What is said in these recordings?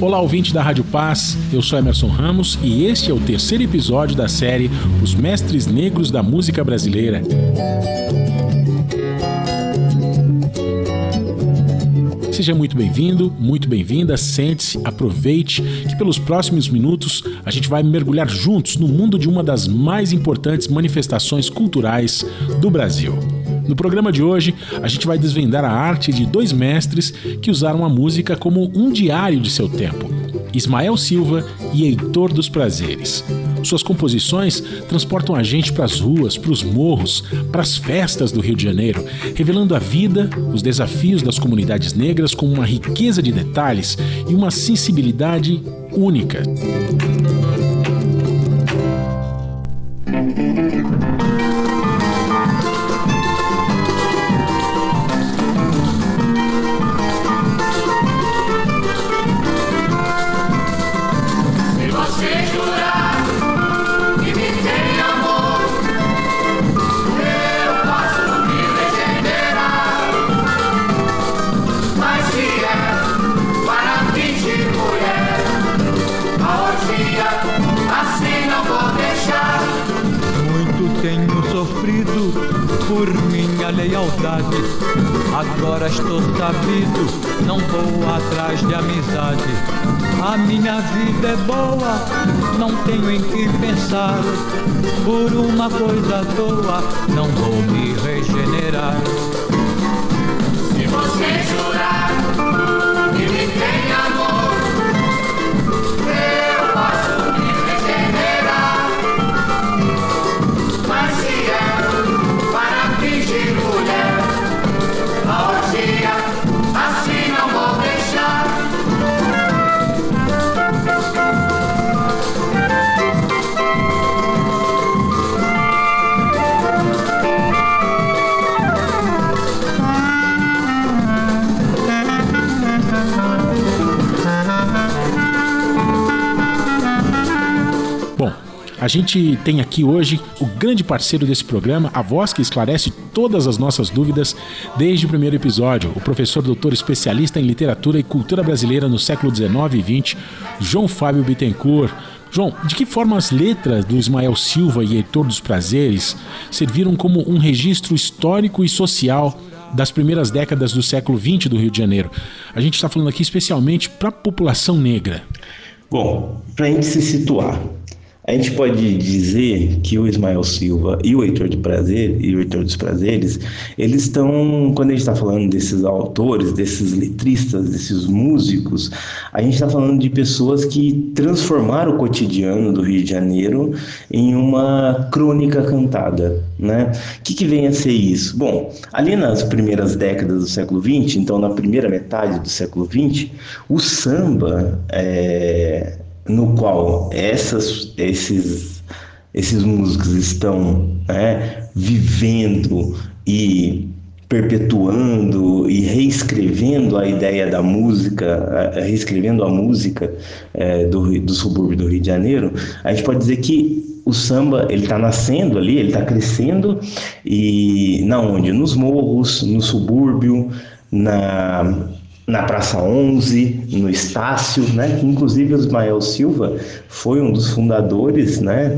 Olá, ouvinte da Rádio Paz, eu sou Emerson Ramos e este é o terceiro episódio da série Os Mestres Negros da Música Brasileira. Seja muito bem-vindo, muito bem-vinda, sente-se, aproveite, que pelos próximos minutos a gente vai mergulhar juntos no mundo de uma das mais importantes manifestações culturais do Brasil. No programa de hoje, a gente vai desvendar a arte de dois mestres que usaram a música como um diário de seu tempo, Ismael Silva e Heitor dos Prazeres. Suas composições transportam a gente para as ruas, para os morros, para as festas do Rio de Janeiro, revelando a vida, os desafios das comunidades negras com uma riqueza de detalhes e uma sensibilidade única. Por minha lealdade, agora estou sabido, não vou atrás de amizade. A minha vida é boa, não tenho em que pensar. Por uma coisa à toa, não vou me regenerar. Se você jurar que me tem amor, eu posso me regenerar. Mas se é para fingir mulher, a orgia assim não vou deixar. Bom, a gente tem aqui hoje o grande parceiro desse programa, a voz que esclarece todas as nossas dúvidas desde o primeiro episódio, o professor doutor especialista em literatura e cultura brasileira no século XIX e XX, João Fábio Bittencourt. João, de que forma as letras do Ismael Silva e Heitor dos Prazeres serviram como um registro histórico e social das primeiras décadas do século XX do Rio de Janeiro? A gente está falando aqui especialmente para a população negra. Bom, para a gente se situar, a gente pode dizer que o Ismael Silva e o Heitor dos Prazeres, eles estão, quando a gente está falando desses autores, desses letristas, desses músicos, a gente está falando de pessoas que transformaram o cotidiano do Rio de Janeiro em uma crônica cantada, né? O que vem a ser isso? Bom, ali nas primeiras décadas do século XX, então na primeira metade do século XX, o samba no qual esses músicos estão vivendo e perpetuando e reescrevendo a ideia da música, reescrevendo a música do subúrbio do Rio de Janeiro, a gente pode dizer que o samba ele está nascendo ali, ele está crescendo, e na onde? Nos morros, no subúrbio, na Praça 11, no Estácio, né? Inclusive o Ismael Silva foi um dos fundadores, né,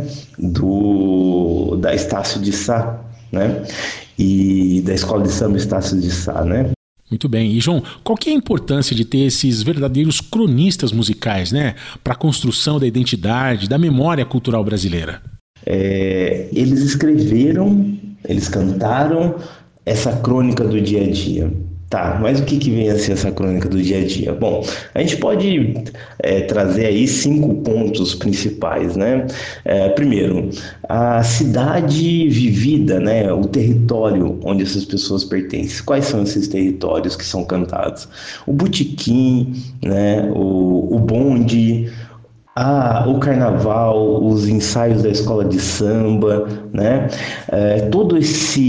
da Estácio de Sá, né? E da Escola de Samba Estácio de Sá, né? Muito bem. E, João, qual que é a importância de ter esses verdadeiros cronistas musicais, né, para a construção da identidade, da memória cultural brasileira? Eles escreveram, eles cantaram essa crônica do dia a dia. Tá, mas o que vem a ser essa crônica do dia a dia? Bom, a gente pode trazer aí 5 pontos principais, né? Primeiro, a cidade vivida, né? O território onde essas pessoas pertencem. Quais são esses territórios que são cantados? O botequim, né? O bonde, o carnaval, os ensaios da escola de samba, né? Todo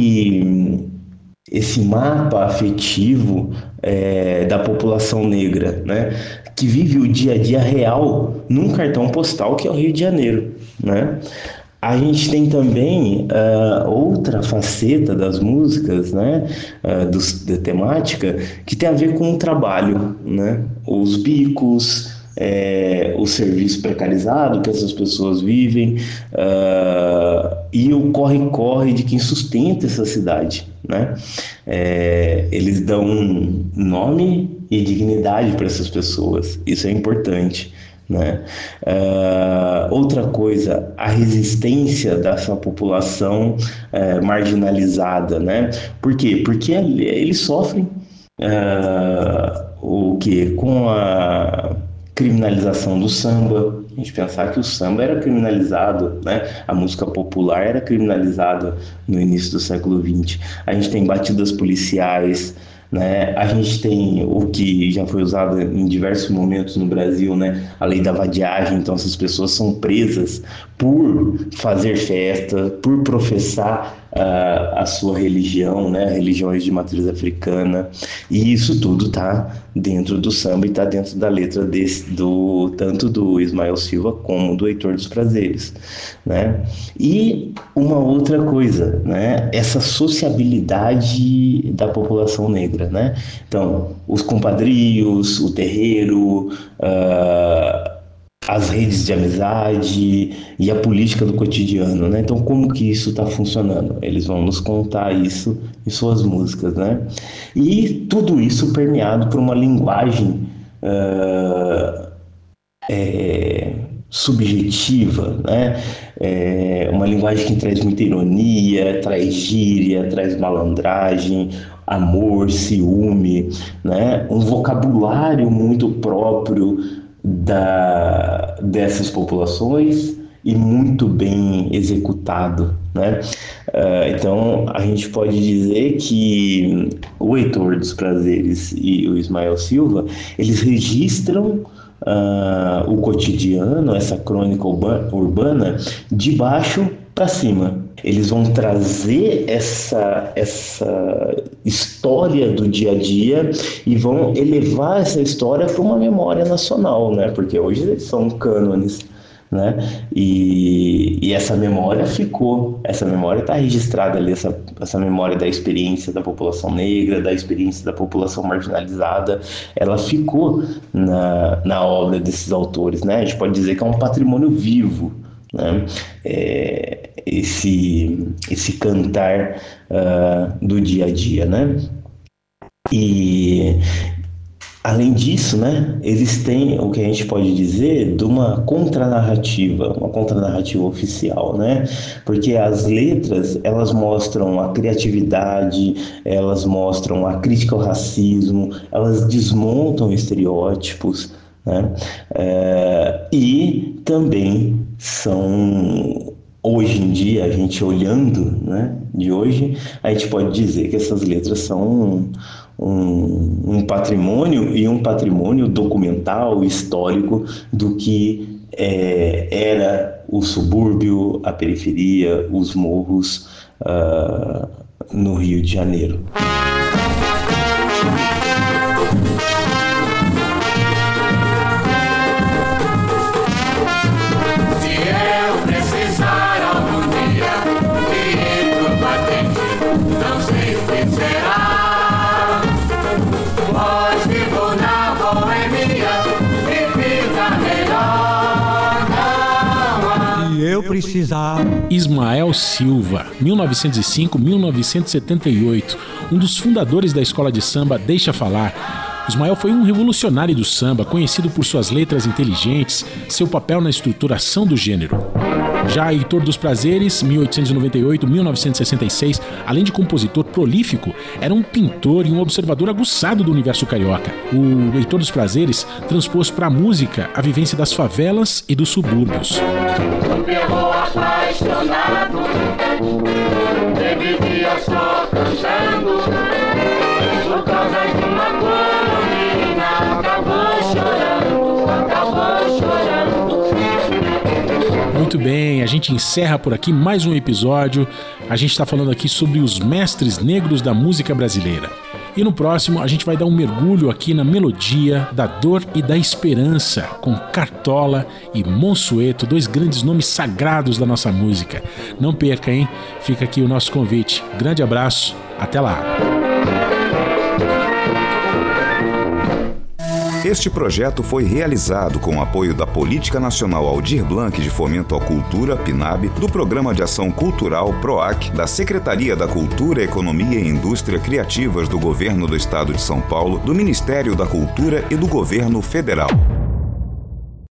esse mapa afetivo da população negra, né, que vive o dia a dia real num cartão postal que é o Rio de Janeiro, né? A gente tem também outra faceta das músicas, né, da temática, que tem a ver com o trabalho, né? Os bicos, o serviço precarizado que essas pessoas vivem, e o corre-corre de quem sustenta essa cidade, né? Eles dão nome e dignidade para essas pessoas, isso é importante, né? Outra coisa, a resistência dessa população marginalizada, né? Por quê? Porque eles sofrem com a criminalização do samba. A gente pensar que o samba era criminalizado, né? A música popular era criminalizada no início do século XX. A gente tem batidas policiais, né? A gente tem o que já foi usado em diversos momentos no Brasil, né? A lei da vadiagem. Então essas pessoas são presas por fazer festa, por professar a sua religião, né? Religiões de matriz africana, e isso tudo está dentro do samba e está dentro da letra tanto do Ismael Silva como do Heitor dos Prazeres, né? E uma outra coisa, né? Essa sociabilidade da população negra, né? Então, os compadrios, o terreiro, as redes de amizade e a política do cotidiano, né? Então, como que isso está funcionando? Eles vão nos contar isso em suas músicas, né? E tudo isso permeado por uma linguagem subjetiva, né? Uma linguagem que traz muita ironia, traz gíria, traz malandragem, amor, ciúme, né? Um vocabulário muito próprio dessas populações e muito bem executado, né? Então a gente pode dizer que o Heitor dos Prazeres e o Ismael Silva, eles registram o cotidiano, essa crônica urbana, de baixo para cima. Eles vão trazer essa história do dia a dia e vão elevar essa história para uma memória nacional, né? Porque hoje eles são cânones, né? E essa memória ficou, essa memória está registrada ali, essa memória da experiência da população negra, da experiência da população marginalizada, ela ficou na obra desses autores, né? A gente pode dizer que é um patrimônio vivo, né? Esse cantar do dia a dia, né? E além disso, né, eles têm o que a gente pode dizer de uma contranarrativa oficial, né? Porque as letras, elas mostram a criatividade, elas mostram a crítica ao racismo, elas desmontam estereótipos, né? E também são, hoje em dia, a gente olhando, né, de hoje, a gente pode dizer que essas letras são um patrimônio, e um patrimônio documental, histórico, do que era o subúrbio, a periferia, os morros no Rio de Janeiro. Ismael Silva, 1905-1978, um dos fundadores da escola de samba Deixa Falar. Ismael foi um revolucionário do samba, conhecido por suas letras inteligentes, seu papel na estruturação do gênero. Já Heitor dos Prazeres, 1898-1966, além de compositor prolífico, era um pintor e um observador aguçado do universo carioca. O Heitor dos Prazeres transpôs para a música a vivência das favelas e dos subúrbios. Pelo apaixonado, vivia só cantando, por causa de uma colomina, acabou chorando. Muito bem, a gente encerra por aqui mais um episódio. A gente está falando aqui sobre os mestres negros da música brasileira. E no próximo a gente vai dar um mergulho aqui na melodia da dor e da esperança, com Cartola e Monsueto, dois grandes nomes sagrados da nossa música. Não perca, hein? Fica aqui o nosso convite. Grande abraço, até lá! Este projeto foi realizado com o apoio da Política Nacional Aldir Blanc de Fomento à Cultura, PNAB, do Programa de Ação Cultural PROAC, da Secretaria da Cultura, Economia e Indústria Criativas do Governo do Estado de São Paulo, do Ministério da Cultura e do Governo Federal.